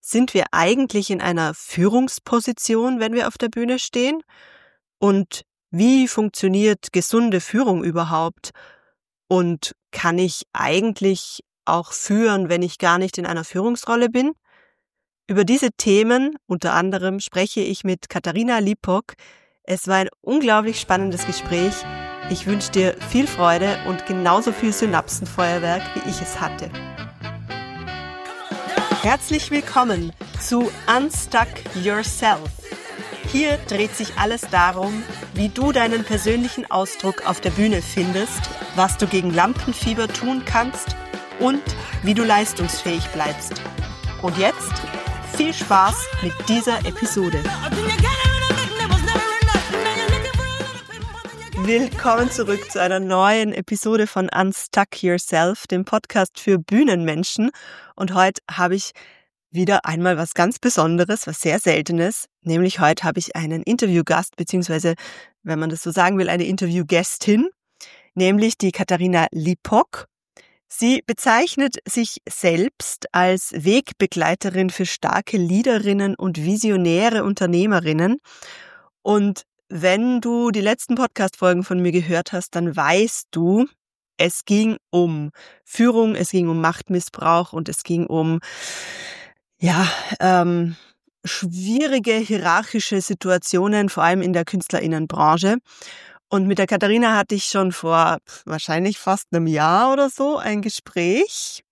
Sind wir eigentlich in einer Führungsposition, wenn wir auf der Bühne stehen? Und wie funktioniert gesunde Führung überhaupt? Und kann ich eigentlich auch führen, wenn ich gar nicht in einer Führungsrolle bin? Über diese Themen unter anderem spreche ich mit Katharina Lipok. Es war ein unglaublich spannendes Gespräch. Ich wünsche dir viel Freude und genauso viel Synapsenfeuerwerk, wie ich es hatte. Herzlich willkommen zu Unstuck Yourself. Hier dreht sich alles darum, wie du deinen persönlichen Ausdruck auf der Bühne findest, was du gegen Lampenfieber tun kannst und wie du leistungsfähig bleibst. Und jetzt viel Spaß mit dieser Episode. Willkommen zurück zu einer neuen Episode von Unstuck Yourself, dem Podcast für Bühnenmenschen. Und heute habe ich wieder einmal was ganz Besonderes, was sehr Seltenes. Nämlich heute habe ich einen Interviewgast, beziehungsweise, wenn man das so sagen will, eine Interviewgästin, nämlich die Katharina Lipok. Sie bezeichnet sich selbst als Wegbegleiterin für starke Leaderinnen und visionäre Unternehmerinnen. Und wenn du die letzten Podcast-Folgen von mir gehört hast, dann weißt du, es ging um Führung, es ging um Machtmissbrauch und es ging um schwierige hierarchische Situationen, vor allem in der KünstlerInnenbranche. Und mit der Katharina hatte ich schon vor wahrscheinlich fast einem Jahr oder so ein Gespräch,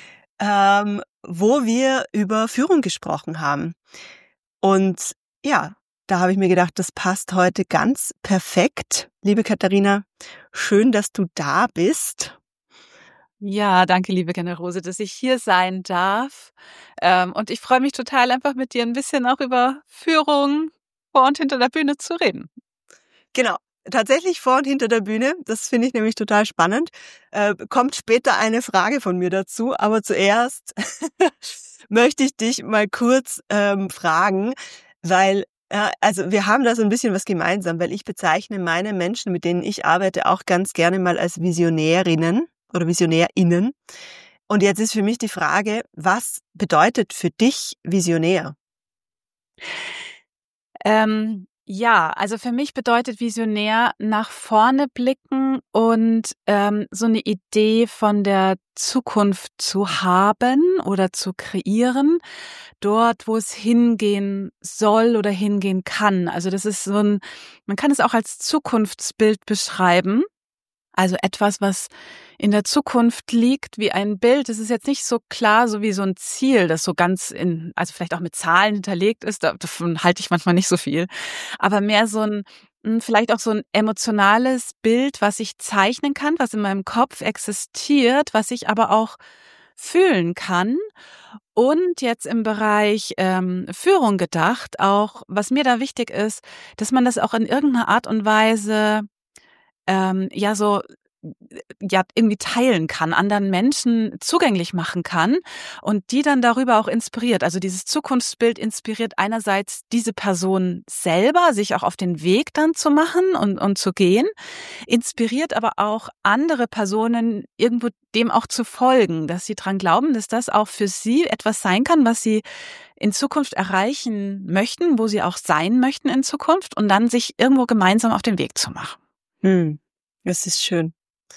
wo wir über Führung gesprochen haben. Und ja, da habe ich mir gedacht, das passt heute ganz perfekt. Liebe Katharina, schön, dass du da bist. Ja, danke, liebe Generose, dass ich hier sein darf. Und ich freue mich total, einfach mit dir ein bisschen auch über Führung vor und hinter der Bühne zu reden. Genau, tatsächlich vor und hinter der Bühne. Das finde ich nämlich total spannend. Kommt später eine Frage von mir dazu, aber zuerst möchte ich dich mal kurz fragen, weil also wir haben da so ein bisschen was gemeinsam, weil ich bezeichne meine Menschen, mit denen ich arbeite, auch ganz gerne mal als Visionärinnen oder VisionärInnen. Und jetzt ist für mich die Frage, was bedeutet für dich Visionär? Ja, also für mich bedeutet Visionär nach vorne blicken und so eine Idee von der Zukunft zu haben oder zu kreieren, dort, wo es hingehen soll oder hingehen kann. Also das ist man kann es auch als Zukunftsbild beschreiben. Also etwas, was in der Zukunft liegt, wie ein Bild. Das ist jetzt nicht so klar, so wie so ein Ziel, das so ganz also vielleicht auch mit Zahlen hinterlegt ist. Davon halte ich manchmal nicht so viel. Aber mehr so vielleicht auch so ein emotionales Bild, was ich zeichnen kann, was in meinem Kopf existiert, was ich aber auch fühlen kann. Und jetzt im Bereich Führung gedacht, auch was mir da wichtig ist, dass man das auch in irgendeiner Art und Weise irgendwie teilen kann, anderen Menschen zugänglich machen kann und die dann darüber auch inspiriert. Also dieses Zukunftsbild inspiriert einerseits diese Person selber, sich auch auf den Weg dann zu machen und zu gehen, inspiriert aber auch andere Personen irgendwo dem auch zu folgen, dass sie dran glauben, dass das auch für sie etwas sein kann, was sie in Zukunft erreichen möchten, wo sie auch sein möchten in Zukunft und dann sich irgendwo gemeinsam auf den Weg zu machen. Das ist schön.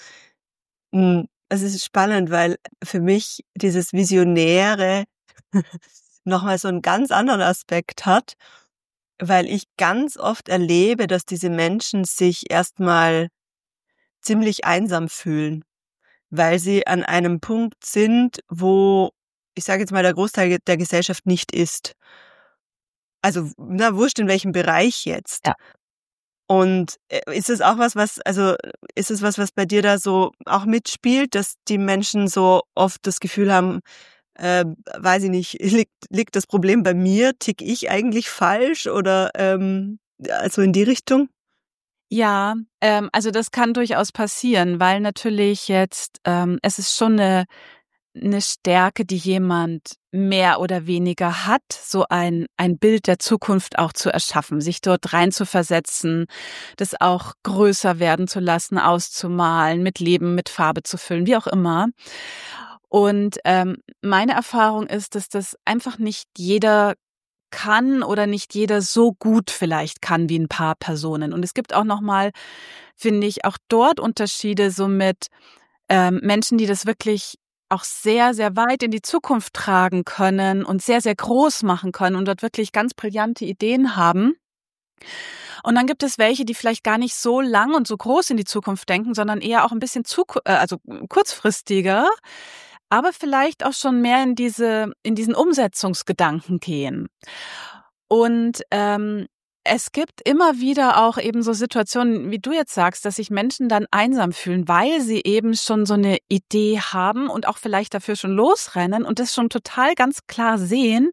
Es ist spannend, weil für mich dieses Visionäre nochmal so einen ganz anderen Aspekt hat, weil ich ganz oft erlebe, dass diese Menschen sich erstmal ziemlich einsam fühlen, weil sie an einem Punkt sind, wo, ich sage jetzt mal, der Großteil der Gesellschaft nicht ist. Also, wurscht in welchem Bereich jetzt. Ja. Und ist es auch was bei dir da so auch mitspielt, dass die Menschen so oft das Gefühl haben, weiß ich nicht, liegt das Problem bei mir? Tick ich eigentlich falsch oder also in die Richtung? Ja, also das kann durchaus passieren, weil natürlich jetzt es ist schon eine Stärke, die jemand mehr oder weniger hat, so ein Bild der Zukunft auch zu erschaffen, sich dort reinzuversetzen, das auch größer werden zu lassen, auszumalen, mit Leben, mit Farbe zu füllen, wie auch immer. Und meine Erfahrung ist, dass das einfach nicht jeder kann oder nicht jeder so gut vielleicht kann wie ein paar Personen. Und es gibt auch nochmal, finde ich, auch dort Unterschiede so mit Menschen, die das wirklich auch sehr, sehr weit in die Zukunft tragen können und sehr, sehr groß machen können und dort wirklich ganz brillante Ideen haben. Und dann gibt es welche, die vielleicht gar nicht so lang und so groß in die Zukunft denken, sondern eher auch ein bisschen kurzfristiger, aber vielleicht auch schon mehr in diesen Umsetzungsgedanken gehen. Und es gibt immer wieder auch eben so Situationen, wie du jetzt sagst, dass sich Menschen dann einsam fühlen, weil sie eben schon so eine Idee haben und auch vielleicht dafür schon losrennen und das schon total ganz klar sehen.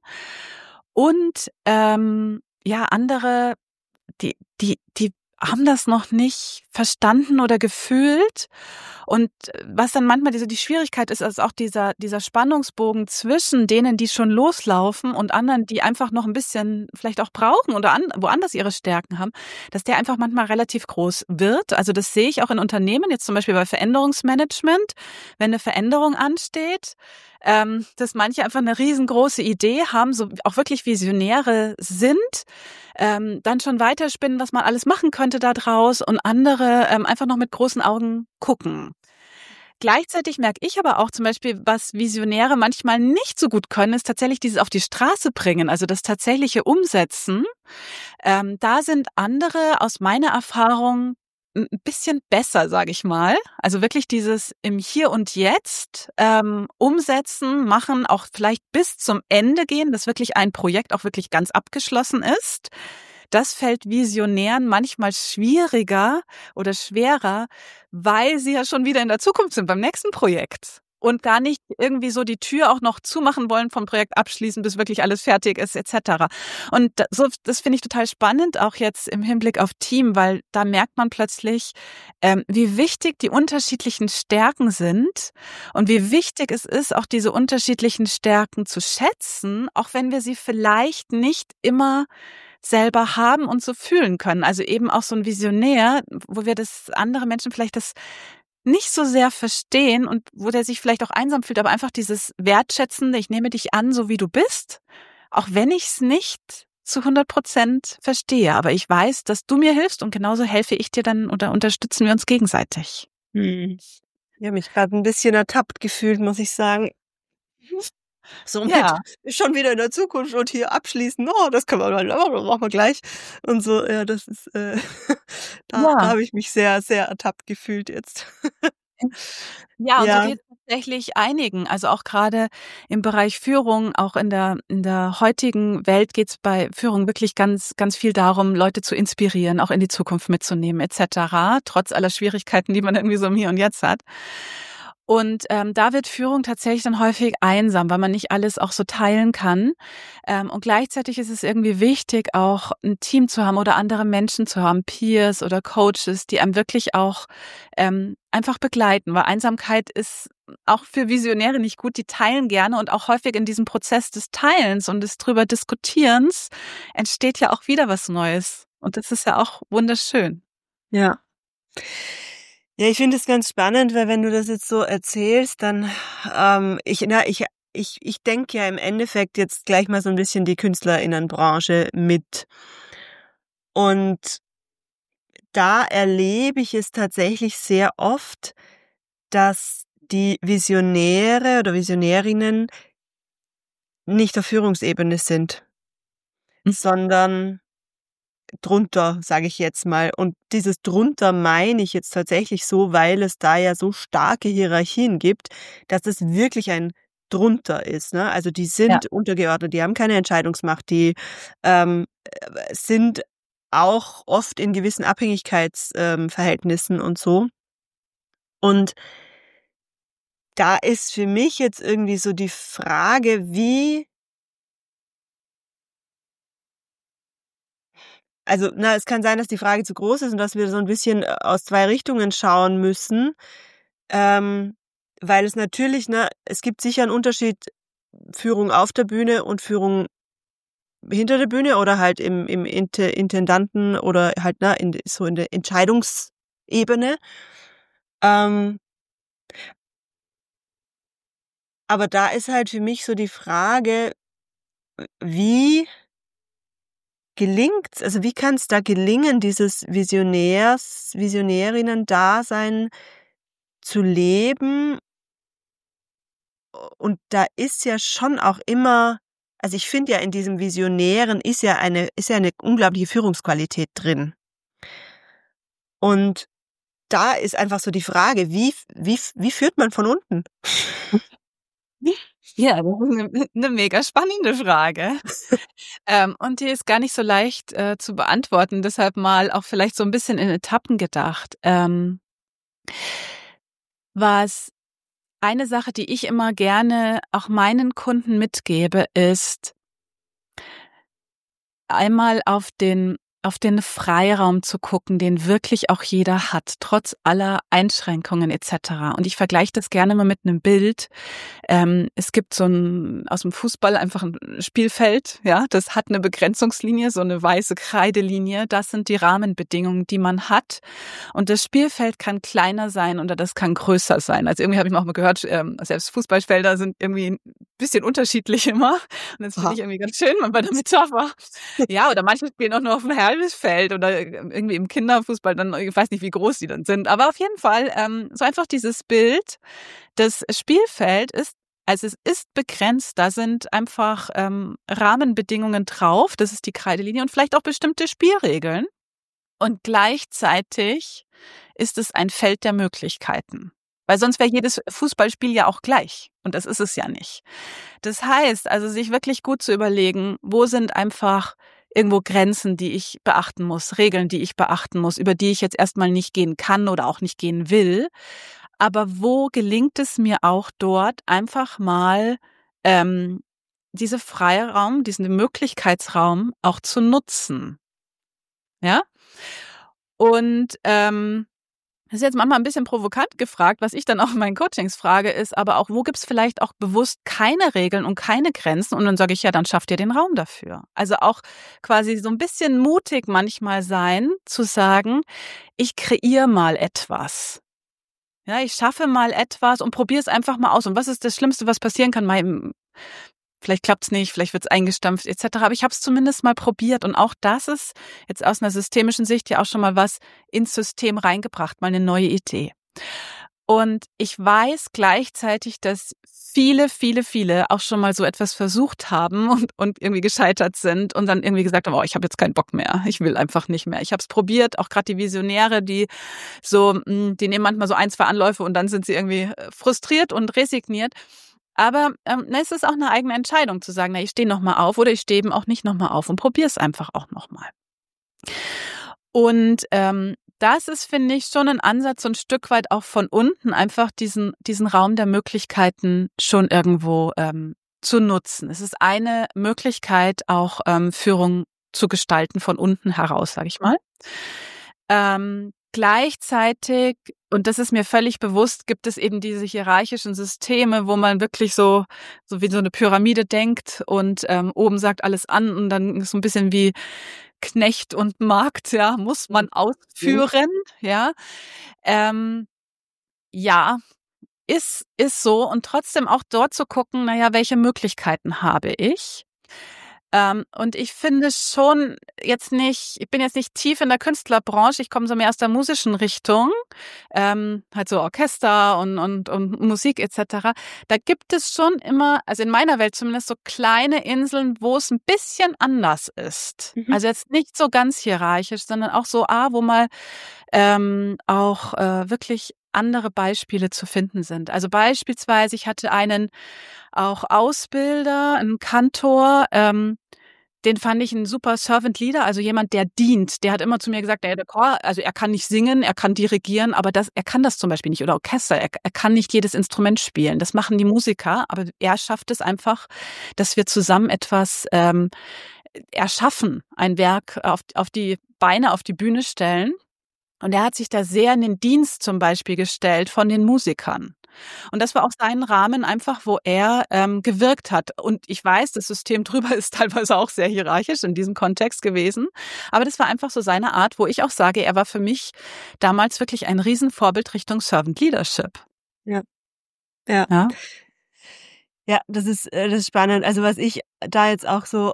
Und ja, andere, die haben das noch nicht verstanden oder gefühlt. Und was dann manchmal die Schwierigkeit ist, ist auch dieser Spannungsbogen zwischen denen, die schon loslaufen und anderen, die einfach noch ein bisschen vielleicht auch brauchen oder woanders ihre Stärken haben, dass der einfach manchmal relativ groß wird. Also das sehe ich auch in Unternehmen, jetzt zum Beispiel bei Veränderungsmanagement, wenn eine Veränderung ansteht, dass manche einfach eine riesengroße Idee haben, so auch wirklich Visionäre sind, dann schon weiterspinnen, was man alles machen könnte da draus und andere einfach noch mit großen Augen gucken. Gleichzeitig merke ich aber auch zum Beispiel, was Visionäre manchmal nicht so gut können, ist tatsächlich dieses auf die Straße bringen, also das tatsächliche Umsetzen. Da sind andere aus meiner Erfahrung ein bisschen besser, sage ich mal. Also wirklich dieses im Hier und Jetzt umsetzen, machen, auch vielleicht bis zum Ende gehen, dass wirklich ein Projekt auch wirklich ganz abgeschlossen ist. Das fällt Visionären manchmal schwieriger oder schwerer, weil sie ja schon wieder in der Zukunft sind beim nächsten Projekt und gar nicht irgendwie so die Tür auch noch zumachen wollen, vom Projekt abschließen, bis wirklich alles fertig ist, etc. Und so, das finde ich total spannend, auch jetzt im Hinblick auf Team, weil da merkt man plötzlich, wie wichtig die unterschiedlichen Stärken sind und wie wichtig es ist, auch diese unterschiedlichen Stärken zu schätzen, auch wenn wir sie vielleicht nicht immer selber haben und so fühlen können. Also eben auch so ein Visionär, wo wir das andere Menschen vielleicht das nicht so sehr verstehen und wo der sich vielleicht auch einsam fühlt, aber einfach dieses Wertschätzende, ich nehme dich an, so wie du bist, auch wenn ich es nicht zu 100% verstehe. Aber ich weiß, dass du mir hilfst und genauso helfe ich dir dann oder unterstützen wir uns gegenseitig. Ich habe mich gerade ein bisschen ertappt gefühlt, muss ich sagen. So mit Ja, schon wieder in der Zukunft und hier abschließen, oh, das können wir mal, das machen wir gleich. Und so, ja, das ist, da ja. habe ich mich sehr, sehr ertappt gefühlt jetzt. Ja, und so Ja, geht es tatsächlich einigen. Also auch gerade im Bereich Führung, auch in der heutigen Welt geht es bei Führung wirklich ganz, ganz viel darum, Leute zu inspirieren, auch in die Zukunft mitzunehmen, etc., trotz aller Schwierigkeiten, die man irgendwie so im Hier und Jetzt hat. Und da wird Führung tatsächlich dann häufig einsam, weil man nicht alles auch so teilen kann. Und gleichzeitig ist es irgendwie wichtig, auch ein Team zu haben oder andere Menschen zu haben, Peers oder Coaches, die einem wirklich auch einfach begleiten, weil Einsamkeit ist auch für Visionäre nicht gut. Die teilen gerne und auch häufig in diesem Prozess des Teilens und des drüber Diskutierens entsteht ja auch wieder was Neues. Und das ist ja auch wunderschön. ja. Ja, ich finde es ganz spannend, weil wenn du das jetzt so erzählst, dann, ich denke ja im Endeffekt jetzt gleich mal so ein bisschen die KünstlerInnenbranche mit. Und da erlebe ich es tatsächlich sehr oft, dass die Visionäre oder Visionärinnen nicht auf Führungsebene sind, Mhm. sondern drunter, sage ich jetzt mal. Und dieses drunter meine ich jetzt tatsächlich so, weil es da ja so starke Hierarchien gibt, dass es wirklich ein drunter ist, ne? Also, die Ja. sind untergeordnet, die haben keine Entscheidungsmacht, die, sind auch oft in gewissen Verhältnissen und so. Und da ist für mich jetzt irgendwie so die Frage, wie also, na, es kann sein, dass die Frage zu groß ist und dass wir so 'n bisschen, aus 2 Richtungen schauen müssen, ähm, weil es natürlich, ne, es gibt sicher 'n Unterschied, Führung auf der Bühne und Führung hinter der Bühne oder halt im Intendanten oder halt, ne, in der Entscheidungsebene. Ähm aber da ist halt für mich so die Frage, wie gelingt's? Also, wie kann es da gelingen, dieses Visionärinnen-Dasein zu leben? Und da ist ja schon auch immer, also, ich finde ja, in diesem Visionären ist ja eine unglaubliche Führungsqualität drin. Und da ist einfach so die Frage, wie führt man von unten? Ja, das ist 'ne mega spannende Frage. Und die ist gar nicht so leicht, zu beantworten, deshalb mal auch vielleicht so 'n bisschen in Etappen gedacht. Was eine Sache, die ich immer gerne auch meinen Kunden mitgebe, ist, einmal auf den Freiraum zu gucken, den wirklich auch jeder hat, trotz aller Einschränkungen et cetera. Und ich vergleiche das gerne mal mit 'nem Bild. Es gibt so 'n aus dem Fußball einfach 'n Spielfeld, ja, das hat 'ne Begrenzungslinie, so 'ne weiße Kreidelinie. Das sind die Rahmenbedingungen, die man hat. Und das Spielfeld kann kleiner sein oder das kann größer sein. Also irgendwie habe ich auch mal gehört, selbst Fußballfelder sind irgendwie 'n bisschen unterschiedlich immer. Und das finde ich irgendwie ganz schön bei der Metapher. Ja, oder manche spielen auch nur auf 'n halbes Feld oder irgendwie im Kinderfußball dann, ich weiß nicht, wie groß die dann sind. Aber auf jeden Fall, so einfach dieses Bild, das Spielfeld ist, also es ist begrenzt, da sind einfach, Rahmenbedingungen drauf, das ist die Kreidelinie und vielleicht auch bestimmte Spielregeln. Und gleichzeitig ist es ein Feld der Möglichkeiten. Weil sonst wäre jedes Fußballspiel ja auch gleich. Und das ist es ja nicht. Das heißt, also sich wirklich gut zu überlegen, wo sind einfach irgendwo Grenzen, die ich beachten muss, Regeln, die ich beachten muss, über die ich jetzt erstmal nicht gehen kann oder auch nicht gehen will. Aber wo gelingt es mir auch dort einfach mal, diese Freiraum, diesen Möglichkeitsraum auch zu nutzen? Ja? Und, das ist jetzt manchmal ein bisschen provokant gefragt, was ich dann auch in meinen Coachings frage, ist aber auch, wo gibt's vielleicht auch bewusst keine Regeln und keine Grenzen? Und dann sage ich: „Ja, dann schafft ihr den Raum dafür.“ Also, auch quasi so ein bisschen mutig manchmal sein, zu sagen: „Ich kreiere mal etwas.“ Ja, ich schaffe mal etwas und probiere es einfach mal aus. Und was ist das Schlimmste, was passieren kann? Vielleicht klappt's nicht, vielleicht wird's eingestampft et cetera, aber ich habe es zumindest mal probiert und auch das ist jetzt aus einer systemischen Sicht ja auch schon mal was ins System reingebracht, mal eine neue Idee. Und ich weiß gleichzeitig, dass viele auch schon mal so etwas versucht haben und irgendwie gescheitert sind und dann irgendwie gesagt haben: „Oh, ich habe jetzt keinen Bock mehr. Ich will einfach nicht mehr.“ Ich habe es probiert, auch gerade die Visionäre, die so die nehmen manchmal so 1, 2 Anläufe und dann sind sie irgendwie, frustriert und resigniert. Aber, es ist auch eine eigene Entscheidung zu sagen: „Na, ich stehe noch mal auf“ oder ich stehe eben auch nicht noch mal auf und probiere es einfach auch noch mal. Und, das ist, finde ich, schon ein Ansatz, so 'n Stück weit auch von unten einfach diesen Raum der Möglichkeiten schon irgendwo, zu nutzen. Es ist eine Möglichkeit, auch, Führung zu gestalten von unten heraus, sage ich mal. Gleichzeitig, und das ist mir völlig bewusst, gibt es eben diese hierarchischen Systeme, wo man wirklich so wie so eine Pyramide denkt und, oben sagt alles an und dann ist so ein bisschen wie Knecht und Magd, ja, muss man ausführen, ja. Ähm, ja, ist so und trotzdem auch dort zu gucken, na ja, welche Möglichkeiten habe ich? Und ich finde schon ich bin jetzt nicht tief in der Künstlerbranche, ich komme so mehr aus der musischen Richtung, halt so Orchester und Musik et cetera. Da gibt es schon immer, also in meiner Welt zumindest, so kleine Inseln, wo es ein bisschen anders ist. Mhm. Also jetzt nicht so ganz hierarchisch, sondern auch so, wo mal, auch, wirklich andere Beispiele zu finden sind. Also beispielsweise, ich hatte einen auch Ausbilder, 'n Kantor, den fand ich 'n super Servant Leader, also jemand, der dient. Der hat immer zu mir gesagt: „Ja, der Chor, also er kann nicht singen, er kann dirigieren, aber er kann das zum Beispiel nicht oder Orchester. Er kann nicht jedes Instrument spielen. Das machen die Musiker, aber er schafft es einfach, dass wir zusammen etwas, erschaffen, ein Werk auf die Beine, auf die Bühne stellen.“ Und er hat sich da sehr in den Dienst zum Beispiel gestellt von den Musikern. Und das war auch sein Rahmen einfach, wo er, gewirkt hat. Und ich weiß, das System drüber ist teilweise auch sehr hierarchisch in diesem Kontext gewesen. Aber das war einfach so seine Art, wo ich auch sage, er war für mich damals wirklich ein Riesenvorbild Richtung Servant Leadership. Ja, ja. Ja. Ja, das ist spannend. Also was ich da jetzt auch so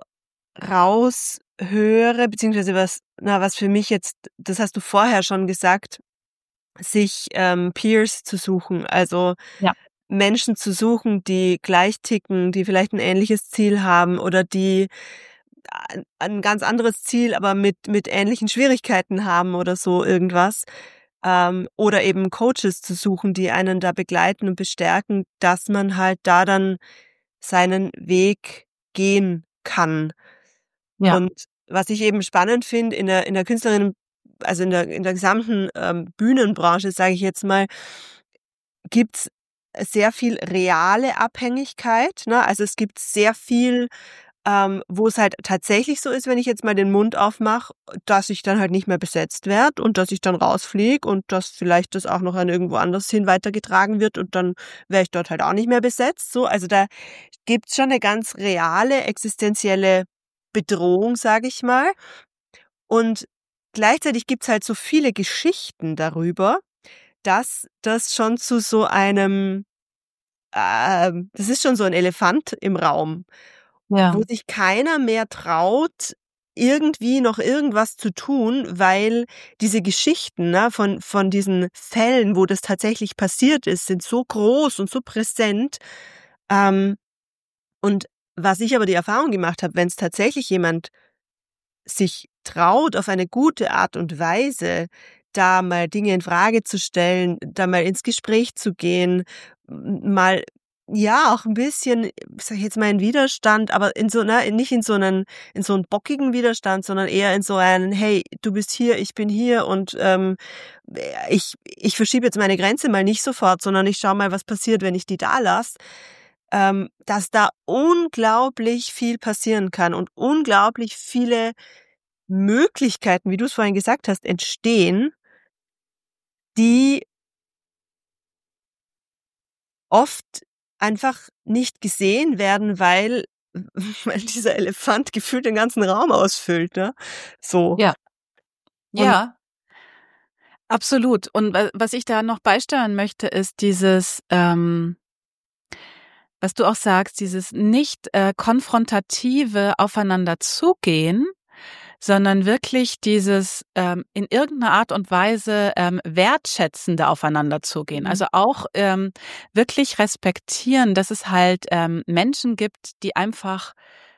raushöre, beziehungsweise was für mich jetzt, das hast du vorher schon gesagt, sich Peers zu suchen, also Ja. Menschen zu suchen, die gleich ticken, die vielleicht ein ähnliches Ziel haben oder die ein ganz anderes Ziel, aber mit ähnlichen Schwierigkeiten haben oder so irgendwas. Oder eben Coaches zu suchen, die einen da begleiten und bestärken, dass man halt da dann seinen Weg gehen kann. Ja. Und was ich eben spannend finde in der Künstlerinnen, also in der gesamten Bühnenbranche, sage ich jetzt mal, gibt's sehr viel reale Abhängigkeit, ne? Also es gibt sehr viel, wo es halt tatsächlich so ist, wenn ich jetzt mal den Mund aufmache, dass ich dann halt nicht mehr besetzt werde und dass ich dann rausfliege und dass vielleicht das auch noch an irgendwo anders hin weitergetragen wird und dann wäre ich dort halt auch nicht mehr besetzt. So, also da gibt's schon eine ganz reale, existenzielle Bedrohung, sage ich mal. Und gleichzeitig gibt's halt so viele Geschichten darüber, dass das schon zu so einem, das ist schon so ein Elefant im Raum, Ja. wo sich keiner mehr traut, irgendwie noch irgendwas zu tun, weil diese Geschichten, ne, von diesen Fällen, wo das tatsächlich passiert ist, sind so groß und so präsent. Ähm, und was ich aber die Erfahrung gemacht habe, wenn es tatsächlich jemand sich traut, auf eine gute Art und Weise, da mal Dinge in Frage zu stellen, da mal ins Gespräch zu gehen, mal ja auch ein bisschen, sage ich jetzt mal, in Widerstand, aber in so, ne, nicht in so einen bockigen Widerstand, sondern eher in so einen: „Hey, du bist hier, ich bin hier und, ich verschiebe jetzt meine Grenze mal nicht sofort, sondern ich schaue mal, was passiert, wenn ich die da lasse." Dass da unglaublich viel passieren kann und unglaublich viele Möglichkeiten, wie du es vorhin gesagt hast, entstehen, die oft einfach nicht gesehen werden, weil weil dieser Elefant gefühlt den ganzen Raum ausfüllt, ne? So. Ja. Und Ja, absolut. Und was ich da noch beisteuern möchte, ist dieses, was du auch sagst, dieses nicht konfrontative Aufeinander zugehen, sondern wirklich dieses in irgendeiner Art und Weise wertschätzende Aufeinander zugehen. mhm, Also auch wirklich respektieren, dass es halt Menschen gibt, die einfach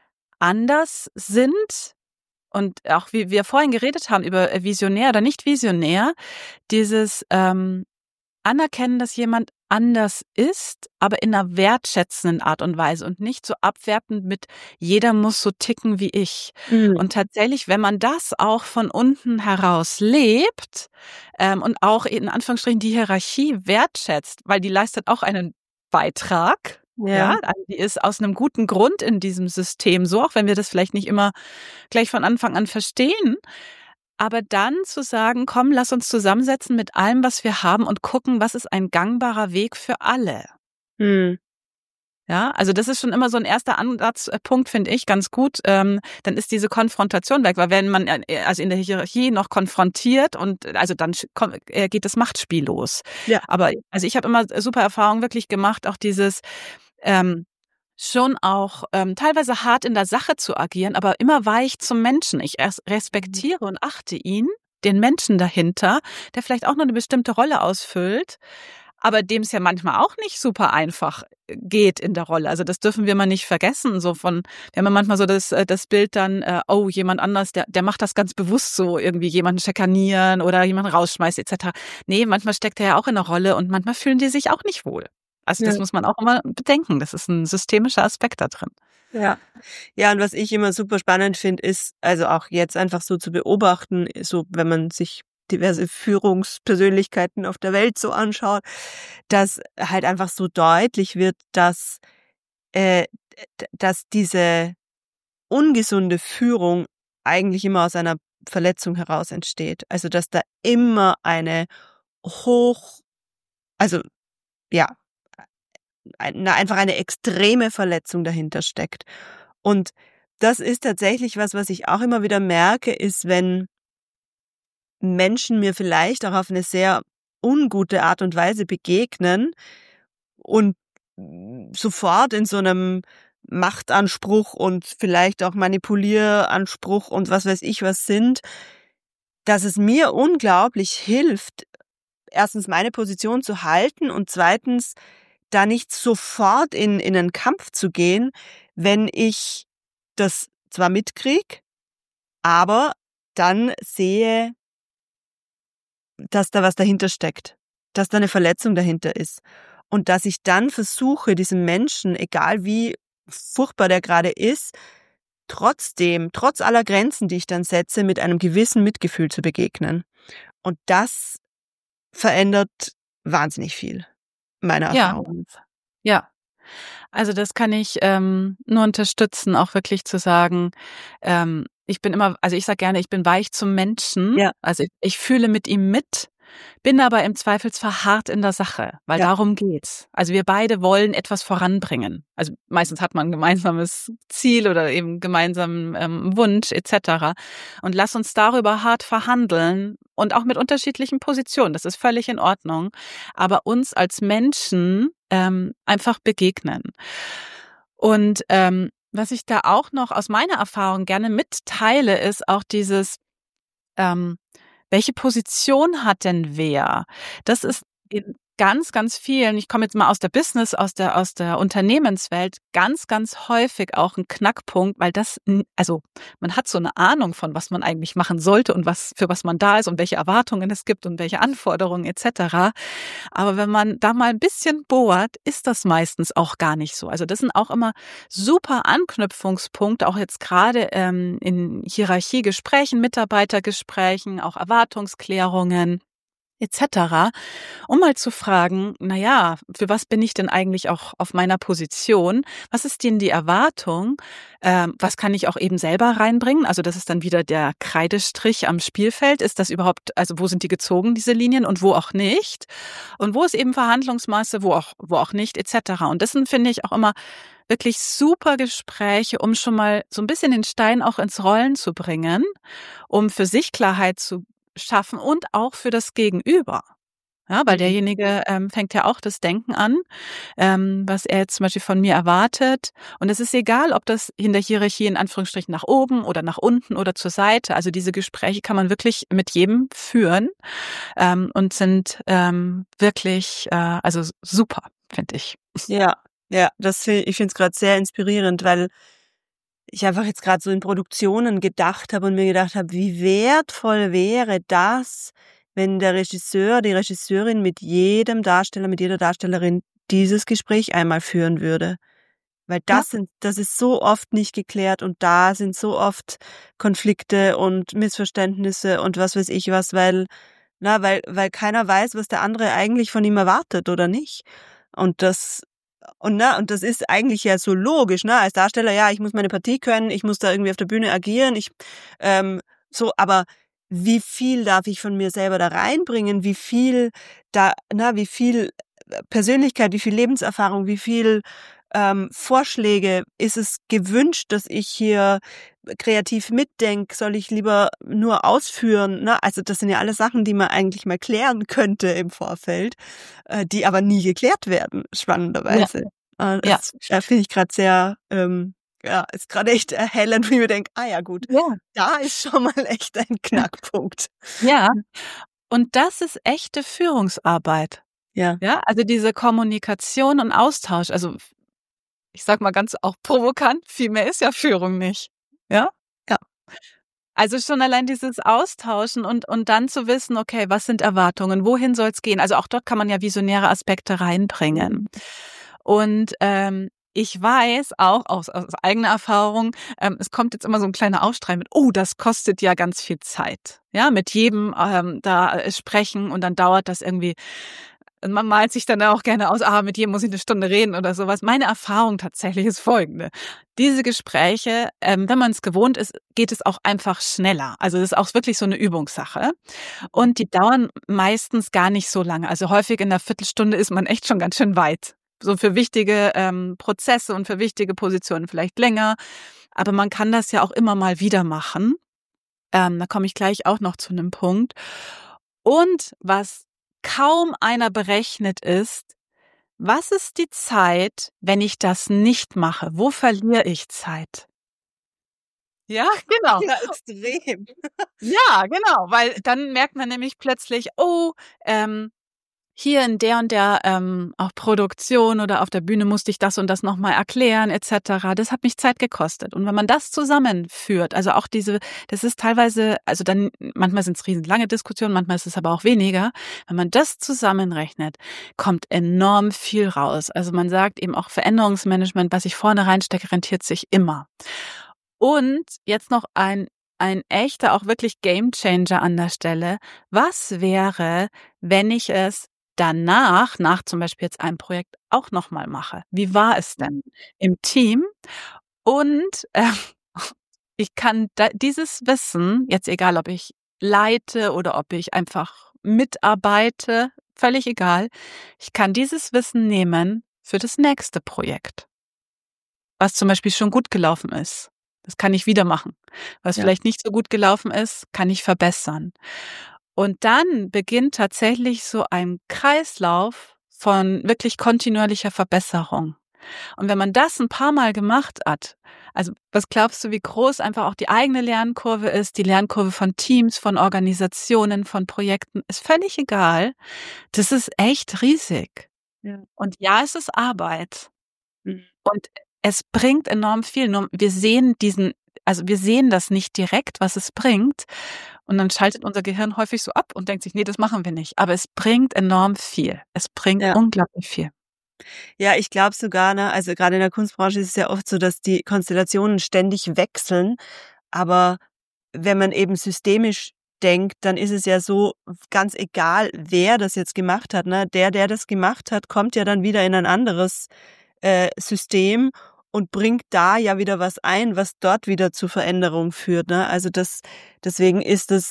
anders sind. Und auch wie wir vorhin geredet haben über visionär oder nicht visionär, dieses anerkennen, dass jemand anders ist, aber in einer wertschätzenden Art und Weise und nicht so abwertend mit jeder muss so ticken wie ich. mhm, Und tatsächlich, wenn man das auch von unten heraus lebt und auch in Anführungsstrichen die Hierarchie wertschätzt, weil die leistet auch einen Beitrag. ja, Ja, also die ist aus einem guten Grund in diesem System so, auch wenn wir das vielleicht nicht immer gleich von Anfang an verstehen. Aber dann zu sagen: „Komm, lass uns zusammensetzen mit allem, was wir haben und gucken, was ist ein gangbarer Weg für alle." mhm, Ja, also das ist schon immer so ein erster Ansatzpunkt, finde ich, ganz gut. Dann ist diese Konfrontation weg, weil wenn man also in der Hierarchie noch konfrontiert und also dann geht das Machtspiel los. ja, Aber also ich habe immer super Erfahrungen wirklich gemacht, auch dieses, ähm, schon auch teilweise hart in der Sache zu agieren, aber immer weich zum Menschen. Ich mhm, respektiere und achte ihn, den Menschen dahinter, der vielleicht auch nur eine bestimmte Rolle ausfüllt, aber dem es ja manchmal auch nicht super einfach geht in der Rolle. Also das dürfen wir mal nicht vergessen. So von, wir haben ja manchmal so das Bild dann, oh, jemand anders, der macht das ganz bewusst so, irgendwie jemanden schikanieren oder jemanden rausschmeißt etc. Nee, manchmal steckt er ja auch in der Rolle und manchmal fühlen die sich auch nicht wohl. Also ja, das muss man auch immer bedenken. Das ist ein systemischer Aspekt da drin. ja. Ja, und was ich immer super spannend finde, ist, also auch jetzt einfach so zu beobachten, so wenn man sich diverse Führungspersönlichkeiten auf der Welt so anschaut, dass halt einfach so deutlich wird, dass, äh, dass diese ungesunde Führung eigentlich immer aus einer Verletzung heraus entsteht. Also, dass da immer eine hoch also, ja, einfach eine extreme Verletzung dahinter steckt. Und das ist tatsächlich was, was ich auch immer wieder merke, ist, wenn Menschen mir vielleicht auch auf eine sehr ungute Art und Weise begegnen und sofort in so einem Machtanspruch und vielleicht auch Manipulieranspruch und was weiß ich was sind, dass es mir unglaublich hilft, erstens meine Position zu halten und zweitens da nicht sofort in einen Kampf zu gehen, wenn ich das zwar mitkriege, aber dann sehe, dass da was dahinter steckt, dass da eine Verletzung dahinter ist und dass ich dann versuche, diesem Menschen, egal wie furchtbar der gerade ist, trotzdem, trotz aller Grenzen, die ich dann setze, mit einem gewissen Mitgefühl zu begegnen. Und das verändert wahnsinnig viel, meiner Ja, Erfahrung. ja. Also das kann ich nur unterstützen, auch wirklich zu sagen, ich sage gerne, ich bin weich zum Menschen. Ja, Also ich fühle mit ihm mit, bin aber im Zweifelsfall hart in der Sache, weil ja, darum geht's. Also wir beide wollen etwas voranbringen. Also meistens hat man ein gemeinsames Ziel oder eben gemeinsamen Wunsch etc. Und lass uns darüber hart verhandeln und auch mit unterschiedlichen Positionen. Das ist völlig in Ordnung. Aber uns als Menschen einfach begegnen. Und was ich da auch noch aus meiner Erfahrung gerne mitteile, ist auch dieses ähm, welche Position hat denn wer? Das ist in ganz, ganz vielen, ich komme jetzt mal aus der Business, aus der Unternehmenswelt, ganz, ganz häufig auch ein Knackpunkt, weil also man hat so eine Ahnung von, was man eigentlich machen sollte und für was man da ist und welche Erwartungen es gibt und welche Anforderungen etc. Aber wenn man da mal ein bisschen bohrt, ist das meistens auch gar nicht so. Also das sind auch immer super Anknüpfungspunkte, auch jetzt gerade in Hierarchiegesprächen, Mitarbeitergesprächen, auch Erwartungsklärungen etc., um mal zu fragen, na ja, für was bin ich denn eigentlich auch auf meiner Position? Was ist denn die Erwartung? Was kann ich auch eben selber reinbringen? Also das ist dann wieder der Kreidestrich am Spielfeld. Ist das überhaupt, also wo sind die gezogen, diese Linien und wo auch nicht? Und wo ist eben Verhandlungsmasse, wo auch nicht etc. Und das sind, finde ich, auch immer wirklich super Gespräche, um schon mal so ein bisschen den Stein auch ins Rollen zu bringen, um für sich Klarheit zu schaffen und auch für das Gegenüber. Ja, weil mhm. derjenige fängt ja auch das Denken an, was er jetzt zum Beispiel von mir erwartet. Und es ist egal, ob das in der Hierarchie in Anführungsstrichen nach oben oder nach unten oder zur Seite. Also diese Gespräche kann man wirklich mit jedem führen und sind wirklich also super, finde ich. Ja, ja, ich finde es gerade sehr inspirierend, weil ich einfach jetzt gerade so in Produktionen gedacht habe und mir gedacht habe, wie wertvoll wäre das, wenn der Regisseur, die Regisseurin mit jedem Darsteller, mit jeder Darstellerin dieses Gespräch einmal führen würde. Weil Ja, das ist so oft nicht geklärt und da sind so oft Konflikte und Missverständnisse und was weiß ich was, weil keiner weiß, was der andere eigentlich von ihm erwartet oder nicht. Und und das ist eigentlich ja so logisch, ne? Als Darsteller, ja, ich muss meine Partie können, ich muss da irgendwie auf der Bühne agieren, aber wie viel darf ich von mir selber da reinbringen? Wie viel Persönlichkeit, wie viel Lebenserfahrung, wie viel Vorschläge ist es gewünscht, dass ich hier kreativ mitdenke? Soll ich lieber nur ausführen? Ne? Also das sind ja alle Sachen, die man eigentlich mal klären könnte im Vorfeld, die aber nie geklärt werden, ja, spannenderweise. ja. Das finde ich gerade sehr, ist gerade echt erhellend, wie ich mir denke, ah ja gut, Ja, da ist schon mal echt ein Knackpunkt. ja. Und das ist echte Führungsarbeit. Ja, Ja, also diese Kommunikation und Austausch. Also ich sage mal ganz auch provokant, viel mehr ist ja Führung nicht. Ja? ja. Also schon allein dieses Austauschen und dann zu wissen, okay, was sind Erwartungen, wohin soll's gehen? Also auch dort kann man ja visionäre Aspekte reinbringen. Mhm. Und ich weiß auch aus eigener Erfahrung, es kommt jetzt immer so ein kleiner Aufschrei mit, oh, das kostet ja ganz viel Zeit. Ja, mit jedem da sprechen und dann dauert das irgendwie. Man malt sich dann auch gerne aus, mit jedem muss ich 1 Stunde reden oder sowas. Meine Erfahrung tatsächlich ist folgende. Diese Gespräche, wenn man es gewohnt ist, geht es auch einfach schneller. Also das ist auch wirklich so eine Übungssache. Und die dauern meistens gar nicht so lange. Also häufig in 'ner Viertelstunde ist man echt schon ganz schön weit. So für wichtige Prozesse und für wichtige Positionen vielleicht länger. Aber man kann das ja auch immer mal wieder machen. Da komme ich gleich auch noch zu einem Punkt. Und was kaum einer berechnet ist, was ist die Zeit, wenn ich das nicht mache? Wo verliere ich Zeit? Ja, genau. Ja, extrem. Ja, genau, weil dann merkt man nämlich plötzlich, oh, hier in der und der auch Produktion oder auf der Bühne musste ich das und das nochmal erklären etc. Das hat mich Zeit gekostet. Und wenn man das zusammenführt, also auch das ist teilweise, also dann manchmal sind es riesenlange Diskussionen, manchmal ist es aber auch weniger. Wenn man das zusammenrechnet, kommt enorm viel raus. Also man sagt eben auch Veränderungsmanagement, was ich vorne reinstecke, rentiert sich immer. Und jetzt noch ein echter, auch wirklich Gamechanger an der Stelle. Was wäre, wenn ich es danach, nach zum Beispiel jetzt einem Projekt, auch nochmal mache? Wie war es denn im Team? Und ich kann dieses Wissen, jetzt egal, ob ich leite oder ob ich einfach mitarbeite, völlig egal, ich kann dieses Wissen nehmen für das nächste Projekt, was zum Beispiel schon gut gelaufen ist. Das kann ich wieder machen. Was Ja. vielleicht nicht so gut gelaufen ist, kann ich verbessern. Und dann beginnt tatsächlich so ein Kreislauf von wirklich kontinuierlicher Verbesserung. Und wenn man das ein paar Mal gemacht hat, also was glaubst du, wie groß einfach auch die eigene Lernkurve ist, die Lernkurve von Teams, von Organisationen, von Projekten, ist völlig egal. Das ist echt riesig. Ja. Und ja, es ist Arbeit. Mhm. Und es bringt enorm viel. Nur wir sehen wir sehen das nicht direkt, was es bringt. Und dann schaltet unser Gehirn häufig so ab und denkt sich, nee, das machen wir nicht. Aber es bringt enorm viel. Es bringt Ja. unglaublich viel. Ja, ich glaube sogar, ne, also gerade in der Kunstbranche ist es ja oft so, dass die Konstellationen ständig wechseln. Aber wenn man eben systemisch denkt, dann ist es ja so, ganz egal, wer das jetzt gemacht hat, ne? Der das gemacht hat, kommt ja dann wieder in ein anderes System und bringt da ja wieder was ein, was dort wieder zu Veränderung führt, ne? Also deswegen ist es,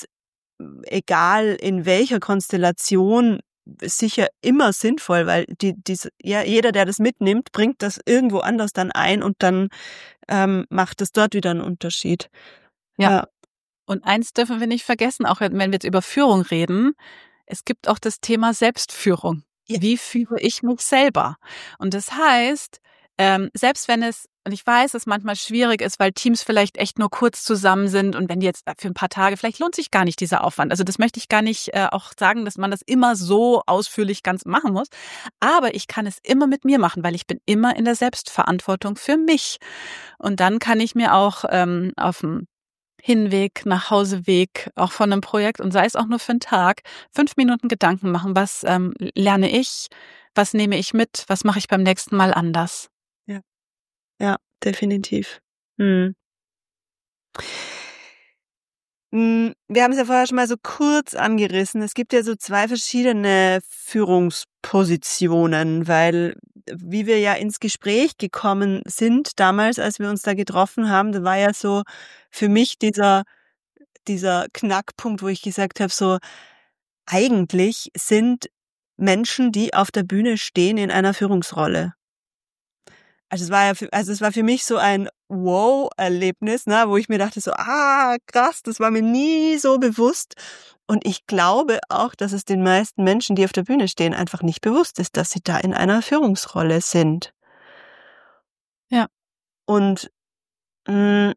egal in welcher Konstellation, sicher immer sinnvoll, weil jeder, der das mitnimmt, bringt das irgendwo anders dann ein und dann macht es dort wieder einen Unterschied. Ja. Ja. Und eins dürfen wir nicht vergessen, auch wenn wir jetzt über Führung reden. Es gibt auch das Thema Selbstführung. Ja. Wie führe ich mich selber? Und das heißt, selbst wenn und ich weiß, dass es manchmal schwierig ist, weil Teams vielleicht echt nur kurz zusammen sind und wenn die jetzt für ein paar Tage, vielleicht lohnt sich gar nicht dieser Aufwand. Also das möchte ich gar nicht auch sagen, dass man das immer so ausführlich ganz machen muss. Aber ich kann es immer mit mir machen, weil ich bin immer in der Selbstverantwortung für mich. Und dann kann ich mir auch auf dem Hinweg, Nachhauseweg, auch von einem Projekt und sei es auch nur für einen Tag, 5 Minuten Gedanken machen, was lerne ich, was nehme ich mit, was mache ich beim nächsten Mal anders. Ja, definitiv. Mhm. Wir haben es ja vorher schon mal so kurz angerissen. Es gibt ja so 2 verschiedene Führungspositionen, weil wie wir ja ins Gespräch gekommen sind damals, als wir uns da getroffen haben, da war ja so für mich dieser Knackpunkt, wo ich gesagt habe, so eigentlich sind Menschen, die auf der Bühne stehen, in einer Führungsrolle. Also es war für mich so ein Wow-Erlebnis, ne, wo ich mir dachte so, krass, das war mir nie so bewusst. Und ich glaube auch, dass es den meisten Menschen, die auf der Bühne stehen, einfach nicht bewusst ist, dass sie da in einer Führungsrolle sind. Ja. Und mh,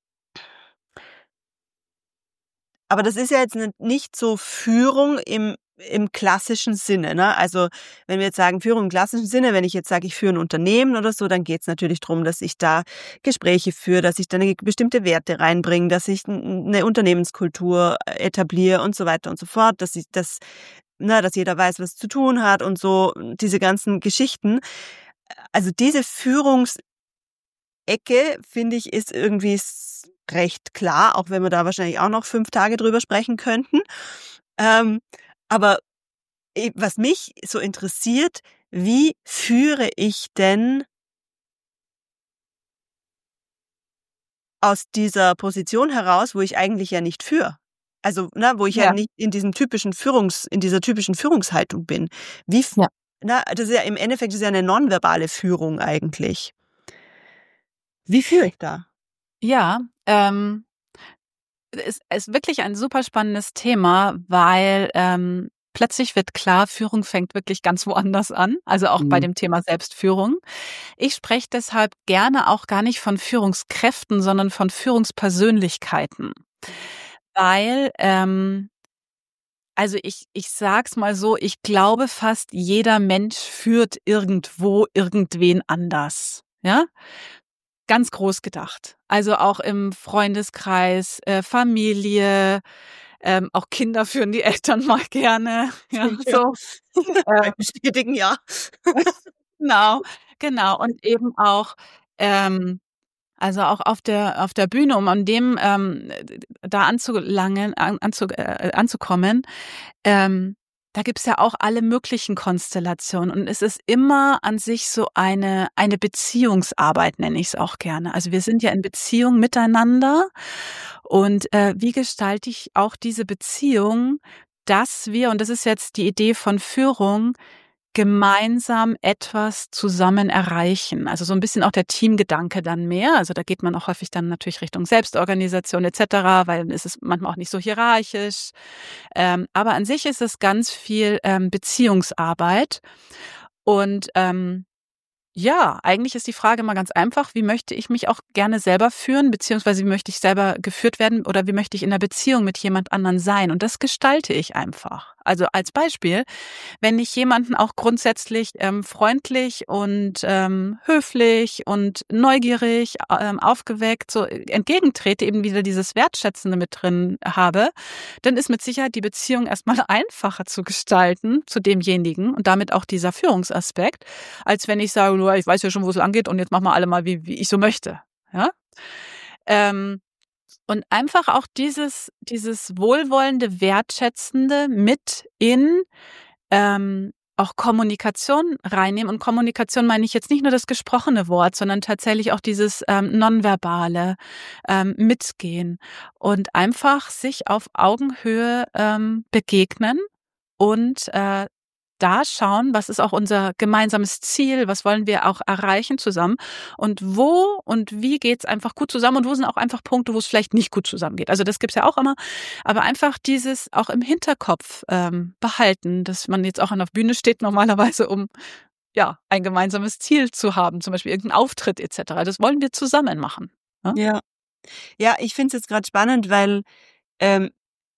aber das ist ja jetzt nicht so Führung im klassischen Sinne, ne? Also, wenn wir jetzt sagen Führung im klassischen Sinne, wenn ich jetzt sage, ich führe ein Unternehmen oder so, dann geht es natürlich drum, dass ich da Gespräche führe, dass ich da bestimmte Werte reinbringe, dass ich eine Unternehmenskultur etabliere und so weiter und so fort, dass jeder weiß, was zu tun hat und so, diese ganzen Geschichten. Also, diese Führungsecke, finde ich, ist irgendwie recht klar, auch wenn wir da wahrscheinlich auch noch 5 Tage drüber sprechen könnten. Ähm, aber was mich so interessiert, wie führe ich denn aus dieser Position heraus, wo ich eigentlich ja nicht führe? Also, ne, wo ich ja Ja. nicht in dieser typischen Führungshaltung bin. Wie f Ja. Das ist ja im Endeffekt ist ja 'ne nonverbale Führung eigentlich. Wie führe ich da? Ja, ist wirklich ein super spannendes Thema, weil plötzlich wird klar, Führung fängt wirklich ganz woanders an, also auch bei dem Thema Selbstführung. Ich spreche deshalb gerne auch gar nicht von Führungskräften, sondern von Führungspersönlichkeiten. Weil, also ich sag's mal so, ich glaube, fast jeder Mensch führt irgendwo irgendwen anders. Ja? Ganz groß gedacht. Also auch im Freundeskreis, Familie, auch Kinder führen die Eltern mal gerne. Ja, so. Kann ich bestätigen, ja. Genau, genau. Und eben auch, also auch auf der Bühne, um an dem da anzukommen, da gibt's ja auch alle möglichen Konstellationen. Und es ist immer an sich so eine Beziehungsarbeit, nenne ich es auch gerne. Also wir sind ja in Beziehung miteinander. Und wie gestalte ich auch diese Beziehung, dass wir, und das ist jetzt die Idee von Führung, gemeinsam etwas zusammen erreichen. Also so ein bisschen auch der Teamgedanke dann mehr. Also da geht man auch häufig dann natürlich Richtung Selbstorganisation et cetera, weil es ist manchmal auch nicht so hierarchisch. Aber an sich ist es ganz viel Beziehungsarbeit. Und ja, eigentlich ist die Frage mal ganz einfach, wie möchte ich mich auch gerne selber führen, beziehungsweise wie möchte ich selber geführt werden oder wie möchte ich in der Beziehung mit jemand anderen sein? Und das gestalte ich einfach. Also als Beispiel, wenn ich jemanden auch grundsätzlich freundlich und höflich und neugierig, aufgeweckt so entgegentrete, eben wieder dieses Wertschätzende mit drin habe, dann ist mit Sicherheit die Beziehung erstmal einfacher zu gestalten zu demjenigen und damit auch dieser Führungsaspekt, als wenn ich sage, nur ich weiß ja schon, wo es lang geht und jetzt machen wir alle mal, wie ich so möchte. Ja? Und einfach auch dieses wohlwollende, wertschätzende mit in auch Kommunikation reinnehmen. Und Kommunikation meine ich jetzt nicht nur das gesprochene Wort, sondern tatsächlich auch dieses nonverbale Mitgehen und einfach sich auf Augenhöhe begegnen und da schauen, was ist auch unser gemeinsames Ziel, was wollen wir auch erreichen zusammen und wo und wie geht's einfach gut zusammen und wo sind auch einfach Punkte, wo es vielleicht nicht gut zusammengeht. Also das gibt's ja auch immer, aber einfach dieses auch im Hinterkopf behalten, dass man jetzt auch an der Bühne steht normalerweise, um ja ein gemeinsames Ziel zu haben, zum Beispiel irgendeinen Auftritt etc. Das wollen wir zusammen machen. Ja, Ja. Ja, ich finde es jetzt gerade spannend, weil ähm,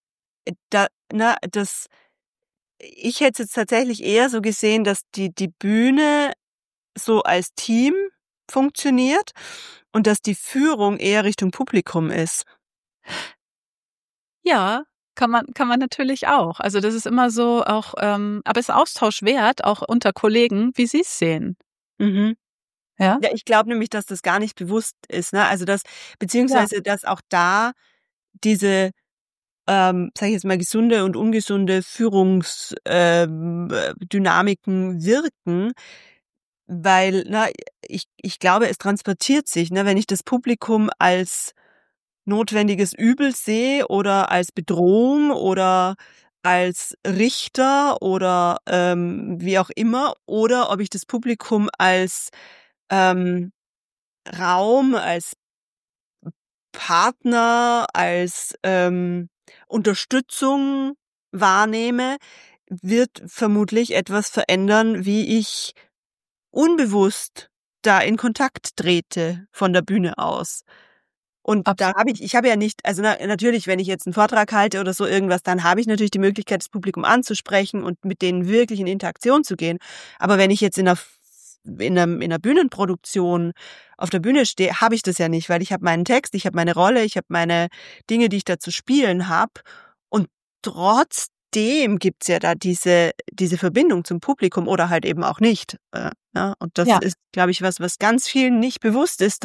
ich hätte es jetzt tatsächlich eher so gesehen, dass die Bühne so als Team funktioniert und dass die Führung eher Richtung Publikum ist. ja, kann man natürlich auch. Also das ist immer so auch, aber es ist Austausch wert, auch unter Kollegen, wie Sie es sehen. Mhm. Ja, Ja, ich glaube nämlich, dass das gar nicht bewusst ist, ne? Also ja, dass auch da diese, sage ich jetzt mal, gesunde und ungesunde Dynamiken wirken, weil, ich glaube, es transportiert sich, ne, wenn ich das Publikum als notwendiges Übel sehe oder als Bedrohung oder als Richter oder wie auch immer, oder ob ich das Publikum als ähm, Raum, als Partner, als Unterstützung wahrnehme, wird vermutlich etwas verändern, wie ich unbewusst da in Kontakt trete von der Bühne aus. Und da absolut. ich habe ja nicht, also natürlich, wenn ich jetzt einen Vortrag halte oder so irgendwas, dann habe ich natürlich die Möglichkeit, das Publikum anzusprechen und mit denen wirklich in Interaktion zu gehen. Aber wenn ich jetzt in einer Bühnenproduktion auf der Bühne stehe, habe ich das ja nicht, weil ich habe meinen Text, ich habe meine Rolle, ich habe meine Dinge, die ich da zu spielen habe. Und trotzdem gibt's ja da diese Verbindung zum Publikum oder halt eben auch nicht. Ja, und das Ja, ist, glaube ich, was ganz vielen nicht bewusst ist,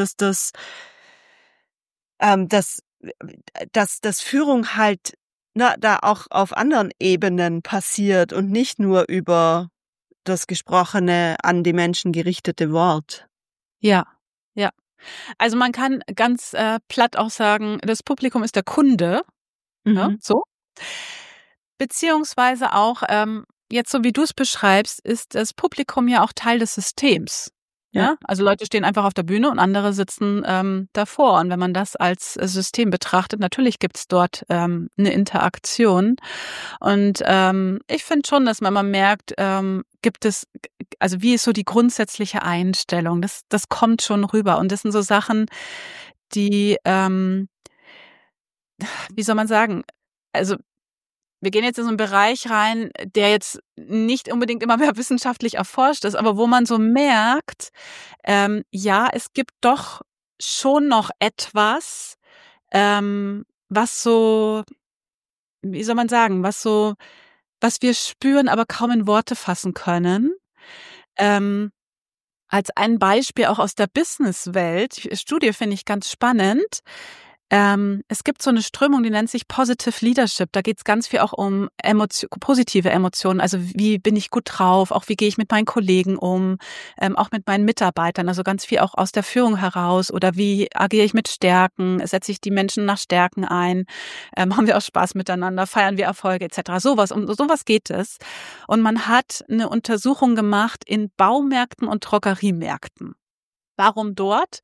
ähm, dass dass Führung halt, da auch auf anderen Ebenen passiert und nicht nur über das gesprochene, an die Menschen gerichtete Wort. ja, ja. Also man kann ganz platt auch sagen, das Publikum ist der Kunde, ne, Mhm. so. Beziehungsweise auch, jetzt so wie du es beschreibst, ist das Publikum ja auch Teil des Systems. Ja, also Leute stehen einfach auf der Bühne und andere sitzen davor. Und wenn man das als System betrachtet, natürlich gibt's dort eine Interaktion. Und ich finde schon, dass man mal merkt, gibt es, also wie ist so die grundsätzliche Einstellung? Das kommt schon rüber. Und das sind so Sachen, die, wie soll man sagen, also wir gehen jetzt in so einen Bereich rein, der jetzt nicht unbedingt immer mehr wissenschaftlich erforscht ist, aber wo man so merkt, ja, es gibt doch schon noch etwas, was so, wie soll man sagen, was wir spüren, aber kaum in Worte fassen können. Ähm, als ein Beispiel auch aus der Businesswelt, Studie finde ich ganz spannend. Es gibt so eine Strömung, die nennt sich Positive Leadership. Da geht es ganz viel auch um positive Emotionen. Also wie bin ich gut drauf? Auch wie gehe ich mit meinen Kollegen um? Auch mit meinen Mitarbeitern. Also ganz viel auch aus der Führung heraus. Oder wie agiere ich mit Stärken? Setze ich die Menschen nach Stärken ein? Haben wir auch Spaß miteinander? Feiern wir Erfolge etc.? Um sowas geht es. Und man hat eine Untersuchung gemacht in Baumärkten und Drogeriemärkten. Warum dort?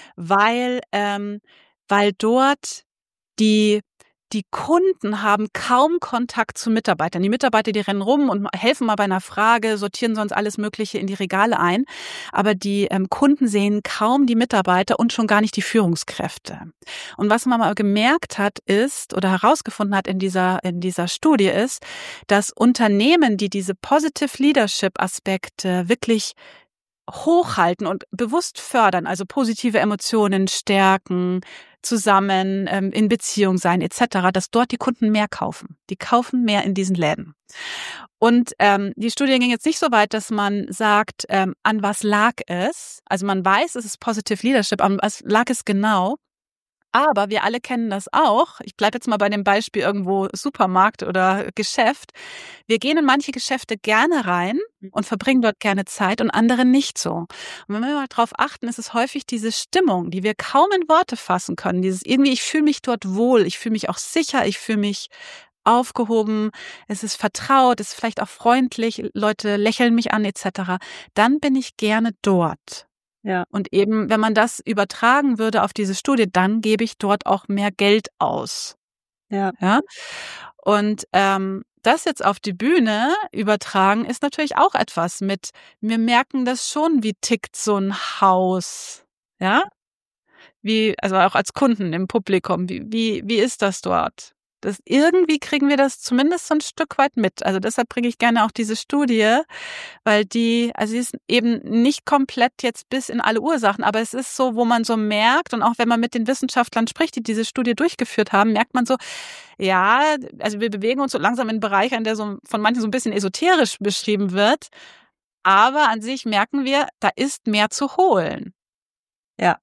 Weil dort die Kunden haben kaum Kontakt zu Mitarbeitern. Die Mitarbeiter, die rennen rum und helfen mal bei einer Frage, sortieren sonst alles Mögliche in die Regale ein. Aber die Kunden sehen kaum die Mitarbeiter und schon gar nicht die Führungskräfte. Und was man mal gemerkt hat ist oder herausgefunden hat in dieser Studie ist, dass Unternehmen, die diese Positive Leadership Aspekte wirklich hochhalten und bewusst fördern, also positive Emotionen stärken, zusammen in Beziehung sein etc., dass dort die Kunden mehr kaufen. Die kaufen mehr in diesen Läden. Und die Studie ging jetzt nicht so weit, dass man sagt, an was lag es. Also man weiß, es ist Positive Leadership, an was lag es genau. Aber wir alle kennen das auch. Ich bleibe jetzt mal bei dem Beispiel irgendwo Supermarkt oder Geschäft. Wir gehen in manche Geschäfte gerne rein und verbringen dort gerne Zeit und andere nicht so. Und wenn wir mal drauf achten, ist es häufig diese Stimmung, die wir kaum in Worte fassen können. Dieses irgendwie, ich fühle mich dort wohl, ich fühle mich auch sicher, ich fühle mich aufgehoben, es ist vertraut, es ist vielleicht auch freundlich, Leute lächeln mich an etc. Dann bin ich gerne dort. Ja. Und eben, wenn man das übertragen würde auf diese Studie, dann gebe ich dort auch mehr Geld aus. Ja. Und das jetzt auf die Bühne übertragen, ist natürlich auch etwas mit, wir merken das schon, wie tickt so ein Haus. Ja? Also auch als Kunden im Publikum, wie ist das dort? Irgendwie kriegen wir das zumindest so ein Stück weit mit. Also deshalb bringe ich gerne auch diese Studie, weil sie ist eben nicht komplett jetzt bis in alle Ursachen, aber es ist so, wo man so merkt und auch wenn man mit den Wissenschaftlern spricht, die diese Studie durchgeführt haben, merkt man so, ja, also wir bewegen uns so langsam in einen Bereich, an der so von manchen so ein bisschen esoterisch beschrieben wird, aber an sich merken wir, da ist mehr zu holen. Ja.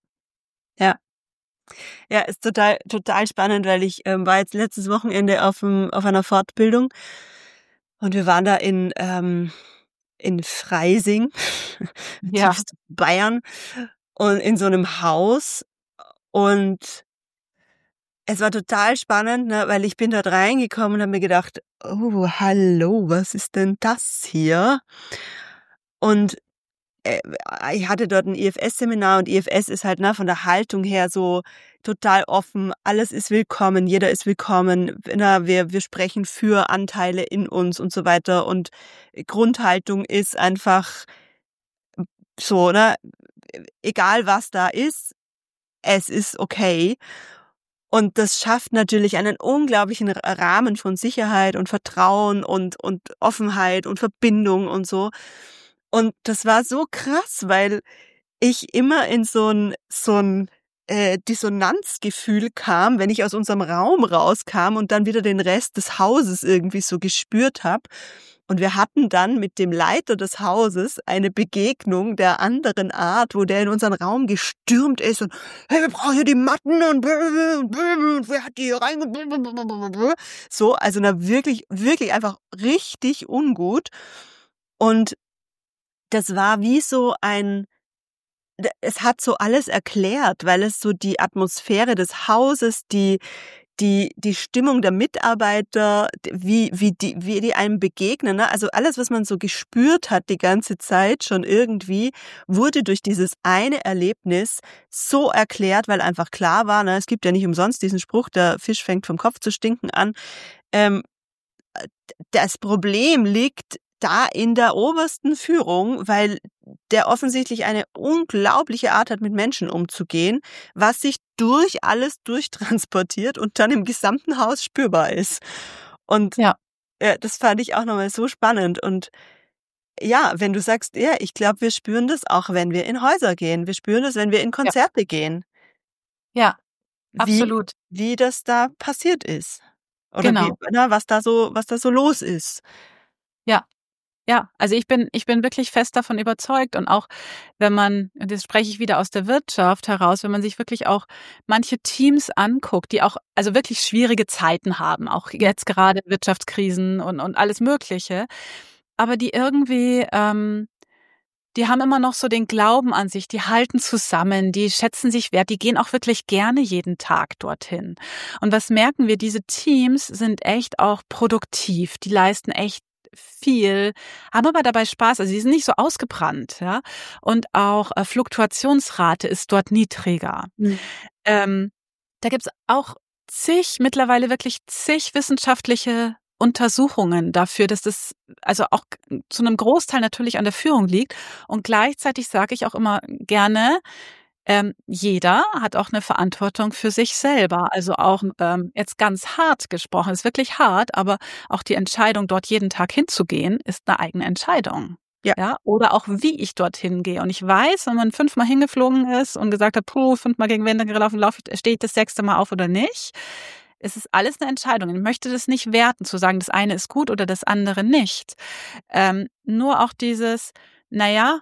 Ja, ist total spannend, weil ich war jetzt letztes Wochenende auf einer Fortbildung und wir waren da in Freising, Ja. tiefst Bayern, und in so einem Haus, und es war total spannend, ne, weil ich bin dort reingekommen und habe mir gedacht, oh, hallo, was ist denn das hier? Und ich hatte dort ein IFS-Seminar, und IFS ist halt, ne, von der Haltung her so total offen. Alles ist willkommen, jeder ist willkommen. Na, wir sprechen für Anteile in uns und so weiter. Und Grundhaltung ist einfach so, ne, egal was da ist, es ist okay. Und das schafft natürlich einen unglaublichen Rahmen von Sicherheit und Vertrauen und Offenheit und Verbindung und so. Und das war so krass, weil ich immer in so ein Dissonanzgefühl kam, wenn ich aus unserem Raum rauskam und dann wieder den Rest des Hauses irgendwie so gespürt habe. Und wir hatten dann mit dem Leiter des Hauses eine Begegnung der anderen Art, wo der in unseren Raum gestürmt ist und, hey, wir brauchen hier die Matten und wer hat die hier reingebracht? So, also wirklich, wirklich einfach richtig ungut. Und das war wie so es hat so alles erklärt, weil es so die Atmosphäre des Hauses, die die Stimmung der Mitarbeiter, wie die einem begegnen, ne? Also alles, was man so gespürt hat die ganze Zeit schon irgendwie, wurde durch dieses eine Erlebnis so erklärt, weil einfach klar war, ne, es gibt ja nicht umsonst diesen Spruch, der Fisch fängt vom Kopf zu stinken an. Ähm, Das Problem liegt da in der obersten Führung, weil der offensichtlich eine unglaubliche Art hat, mit Menschen umzugehen, was sich durch alles durchtransportiert und dann im gesamten Haus spürbar ist. Und Ja, das fand ich auch nochmal so spannend. Und ja, wenn du sagst, ja, ich glaube, wir spüren das auch, wenn wir in Häuser gehen. Wir spüren das, wenn wir in ja, Konzerte gehen, ja, wie, absolut. wie das da passiert ist. Oder wie, Genau. na, was da so los ist. Ja. Ja, also ich bin wirklich fest davon überzeugt und auch wenn man, und jetzt spreche ich wieder aus der Wirtschaft heraus, wenn man sich wirklich auch manche Teams anguckt, die auch also wirklich schwierige Zeiten haben, auch jetzt gerade Wirtschaftskrisen und alles Mögliche, aber die irgendwie, die haben immer noch so den Glauben an sich, die halten zusammen, die schätzen sich wert, die gehen auch wirklich gerne jeden Tag dorthin. Und was merken wir? Diese Teams sind echt auch produktiv, die leisten echt viel, haben aber dabei Spaß, also die sind nicht so ausgebrannt, ja. Und auch Fluktuationsrate ist dort niedriger. Mhm. Ähm, Da gibt's auch mittlerweile wirklich zig wissenschaftliche Untersuchungen dafür, dass das also auch zu einem Großteil natürlich an der Führung liegt. Und gleichzeitig sage ich auch immer gerne, jeder hat auch eine Verantwortung für sich selber. Also auch jetzt ganz hart gesprochen, ist wirklich hart, aber auch die Entscheidung, dort jeden Tag hinzugehen, ist eine eigene Entscheidung. Ja. Ja, oder auch wie ich dorthin gehe. Und ich weiß, wenn man 5-mal hingeflogen ist und gesagt hat, puh, 5-mal gegen Wände gelaufen, stehe ich das 6. Mal auf oder nicht. Es ist alles eine Entscheidung. Ich möchte das nicht werten, zu sagen, das eine ist gut oder das andere nicht. Nur auch dieses, naja,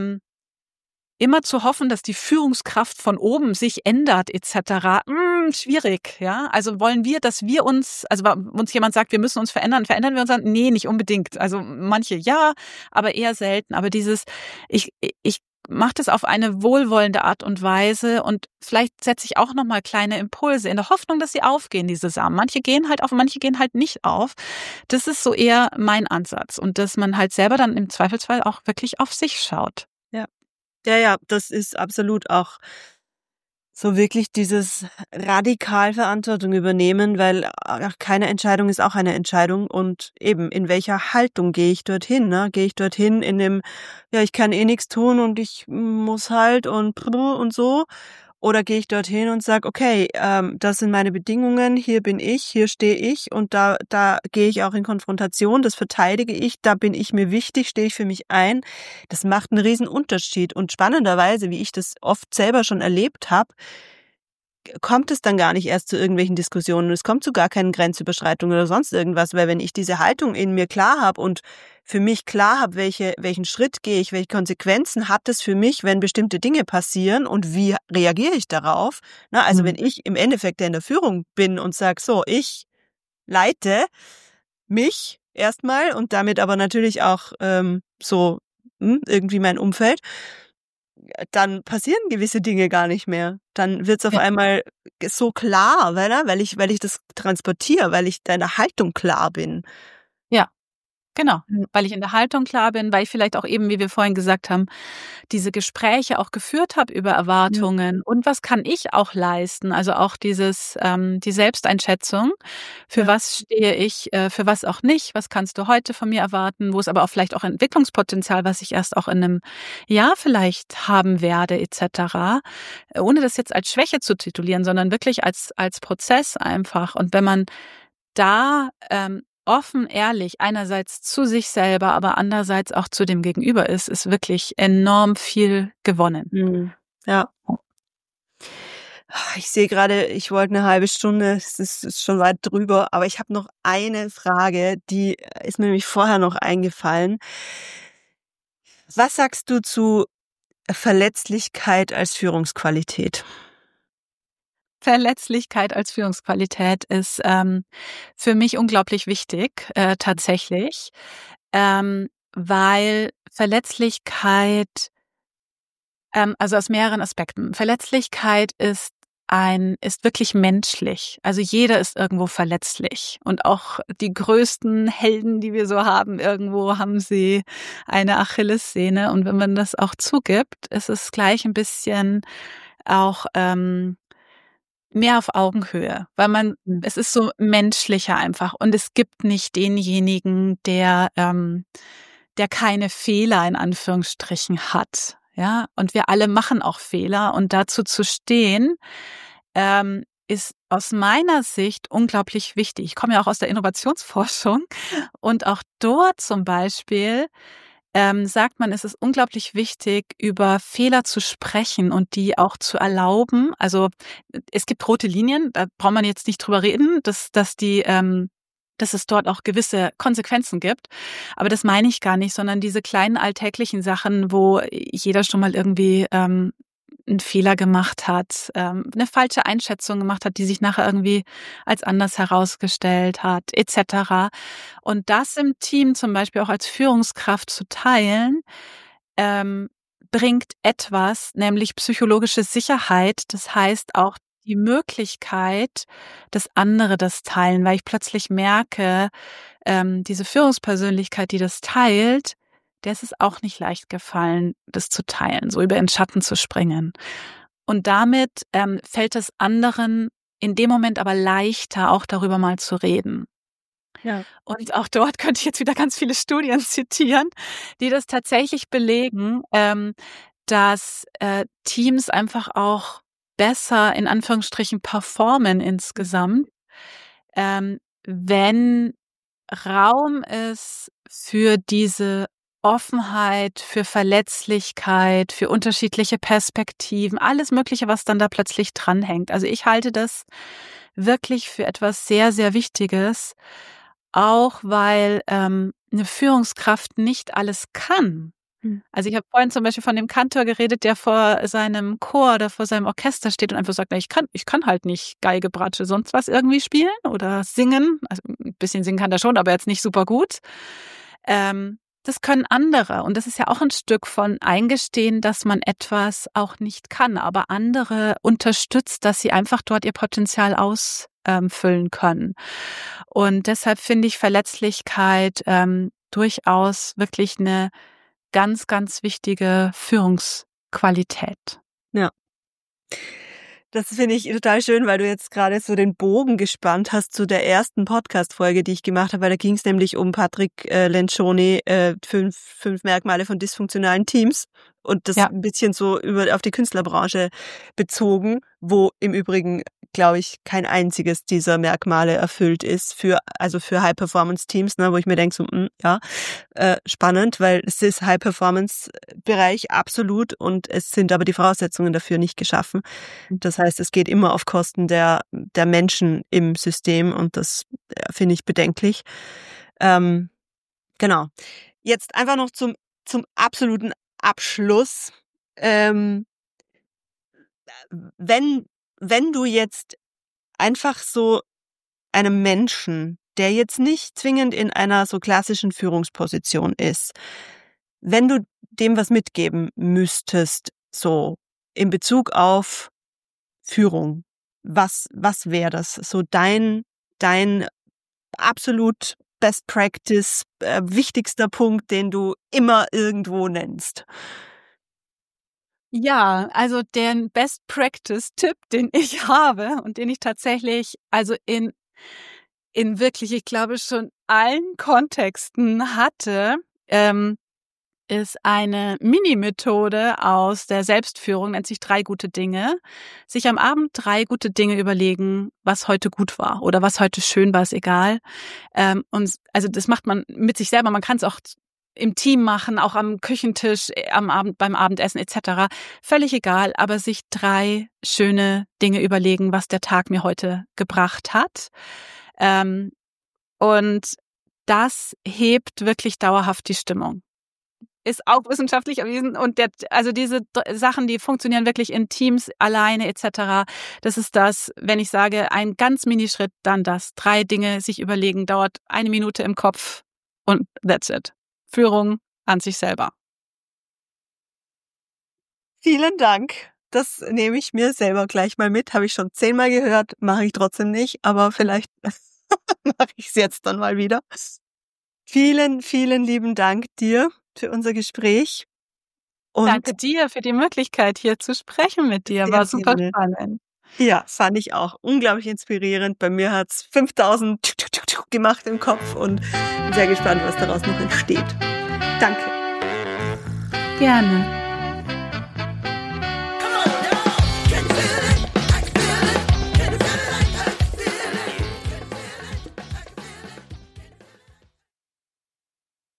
immer zu hoffen, dass die Führungskraft von oben sich ändert etc. Schwierig, ja. Also wollen wir, dass wir uns, also uns jemand sagt, wir müssen uns verändern wir uns dann? Nee, nicht unbedingt. Also manche ja, aber eher selten. Aber ich mache das auf eine wohlwollende Art und Weise und vielleicht setze ich auch nochmal kleine Impulse in der Hoffnung, dass sie aufgehen, diese Samen. Manche gehen halt auf, manche gehen halt nicht auf. Das ist so eher mein Ansatz und dass man halt selber dann im Zweifelsfall auch wirklich auf sich schaut. Ja. Ja, ja, das ist absolut auch so wirklich dieses radikal Verantwortung übernehmen, weil keine Entscheidung ist auch eine Entscheidung und eben in welcher Haltung gehe ich dorthin, ne? Gehe ich dorthin in dem, ja, ich kann eh nichts tun und ich muss halt und so, oder gehe ich dorthin und sage, okay, das sind meine Bedingungen, hier bin ich, hier stehe ich und da gehe ich auch in Konfrontation, das verteidige ich, da bin ich mir wichtig, stehe ich für mich ein. Das macht einen riesen Unterschied und spannenderweise, wie ich das oft selber schon erlebt habe, kommt es dann gar nicht erst zu irgendwelchen Diskussionen. Es kommt zu gar keinen Grenzüberschreitungen oder sonst irgendwas, weil wenn ich diese Haltung in mir klar habe und für mich klar habe, welchen Schritt gehe ich, welche Konsequenzen hat es für mich, wenn bestimmte Dinge passieren und wie reagiere ich darauf? Na, also wenn ich im Endeffekt in der Führung bin und sage, so, ich leite mich erstmal und damit aber natürlich auch irgendwie mein Umfeld, dann passieren gewisse Dinge gar nicht mehr. Dann wird's auf Ja. einmal so klar, weil ich das transportiere, weil ich deiner Haltung klar bin. Ja. Genau, Mhm. weil ich in der Haltung klar bin, weil ich vielleicht auch eben, wie wir vorhin gesagt haben, diese Gespräche auch geführt habe über Ja, Erwartungen und was kann ich auch leisten? Also auch die Selbsteinschätzung. Für ja. was stehe ich, für was auch nicht? Was kannst du heute von mir erwarten? Wo ist aber auch vielleicht auch Entwicklungspotenzial, was ich erst auch in einem Jahr vielleicht haben werde, etc. Ohne das jetzt als Schwäche zu titulieren, sondern wirklich als Prozess einfach. Und wenn man da offen, ehrlich, einerseits zu sich selber, aber andererseits auch zu dem Gegenüber ist wirklich enorm viel gewonnen. Mhm. Ja. Ich sehe gerade, ich wollte eine halbe Stunde, es ist schon weit drüber, aber ich habe noch eine Frage, die ist mir nämlich vorher noch eingefallen. Was sagst du zu Verletzlichkeit als Führungsqualität? Verletzlichkeit als Führungsqualität ist für mich unglaublich wichtig, tatsächlich, weil Verletzlichkeit, also aus mehreren Aspekten. Verletzlichkeit ist ist wirklich menschlich. Also jeder ist irgendwo verletzlich. Und auch die größten Helden, die wir so haben, irgendwo haben sie eine Achillessehne. Und wenn man das auch zugibt, ist es gleich ein bisschen auch mehr auf Augenhöhe, weil es ist so menschlicher einfach. Und es gibt nicht denjenigen, der keine Fehler in Anführungsstrichen hat. Ja, und wir alle machen auch Fehler, und dazu zu stehen, ist aus meiner Sicht unglaublich wichtig. Ich komme ja auch aus der Innovationsforschung, und auch dort zum Beispiel sagt man, es ist unglaublich wichtig, über Fehler zu sprechen und die auch zu erlauben. Also es gibt rote Linien, da braucht man jetzt nicht drüber reden, dass es dort auch gewisse Konsequenzen gibt. Aber das meine ich gar nicht, sondern diese kleinen alltäglichen Sachen, wo jeder schon mal irgendwie einen Fehler gemacht hat, eine falsche Einschätzung gemacht hat, die sich nachher irgendwie als anders herausgestellt hat, etc. Und das im Team zum Beispiel auch als Führungskraft zu teilen, bringt etwas, nämlich psychologische Sicherheit. Das heißt auch die Möglichkeit, dass andere das teilen, weil ich plötzlich merke, diese Führungspersönlichkeit, die das teilt, der ist es auch nicht leicht gefallen, das zu teilen, so über den Schatten zu springen. Und damit fällt es anderen in dem Moment aber leichter, auch darüber mal zu reden. Ja. Und auch dort könnte ich jetzt wieder ganz viele Studien zitieren, die das tatsächlich belegen, dass Teams einfach auch besser in Anführungsstrichen performen insgesamt, wenn Raum ist für diese Offenheit, für Verletzlichkeit, für unterschiedliche Perspektiven, alles Mögliche, was dann da plötzlich dranhängt. Also ich halte das wirklich für etwas sehr, sehr Wichtiges, auch weil eine Führungskraft nicht alles kann. Also ich habe vorhin zum Beispiel von dem Kantor geredet, der vor seinem Chor oder vor seinem Orchester steht und einfach sagt, na, ich kann halt nicht Geige, Bratsche, sonst was irgendwie spielen oder singen. Also ein bisschen singen kann er schon, aber jetzt nicht super gut. Das können andere. Und das ist ja auch ein Stück von Eingestehen, dass man etwas auch nicht kann, aber andere unterstützt, dass sie einfach dort ihr Potenzial ausfüllen können. Und deshalb finde ich Verletzlichkeit durchaus wirklich eine ganz, ganz wichtige Führungsqualität. Ja. Das finde ich total schön, weil du jetzt gerade so den Bogen gespannt hast zu der ersten Podcast-Folge, die ich gemacht habe, weil da ging es nämlich um Patrick Lencioni, 5 Merkmale von dysfunktionalen Teams, und das ein bisschen so auf die Künstlerbranche bezogen, wo im Übrigen, glaube ich, kein einziges dieser Merkmale erfüllt ist für High-Performance-Teams, ne, wo ich mir denke, so, spannend, weil es ist High-Performance-Bereich absolut, und es sind aber die Voraussetzungen dafür nicht geschaffen. Das heißt, es geht immer auf Kosten der Menschen im System, und das finde ich bedenklich. Genau. Jetzt einfach noch zum absoluten Abschluss. Wenn du jetzt einfach so einem Menschen, der jetzt nicht zwingend in einer so klassischen Führungsposition ist, wenn du dem was mitgeben müsstest, so in Bezug auf Führung, was wäre das? So dein absolut Best Practice, wichtigster Punkt, den du immer irgendwo nennst. Ja, also den Best Practice Tipp, den ich habe und den ich tatsächlich also in wirklich, ich glaube, schon allen Kontexten hatte, ist eine Mini-Methode aus der Selbstführung, nennt sich 3 gute Dinge. Sich am Abend 3 gute Dinge überlegen, was heute gut war oder was heute schön war, ist egal. Und also das macht man mit sich selber. Man kann es auch im Team machen, auch am Küchentisch, am Abend, beim Abendessen etc. Völlig egal, aber sich 3 schöne Dinge überlegen, was der Tag mir heute gebracht hat. Und das hebt wirklich dauerhaft die Stimmung. Ist auch wissenschaftlich erwiesen, und also diese Sachen, die funktionieren wirklich in Teams alleine etc. Das ist das, wenn ich sage, ein ganz Minischritt, dann das. 3 Dinge sich überlegen, dauert 1 Minute im Kopf und that's it. Führung an sich selber. Vielen Dank. das nehme ich mir selber gleich mal mit. Habe ich schon 10-mal gehört, mache ich trotzdem nicht, aber vielleicht mache ich es jetzt dann mal wieder. Vielen, vielen lieben Dank dir für unser Gespräch. Und Danke dir für die Möglichkeit, hier zu sprechen mit dir. War super spannend. Ja, fand ich auch unglaublich inspirierend. Bei mir hat's 5000 gemacht im Kopf und bin sehr gespannt, was daraus noch entsteht. Danke. Gerne.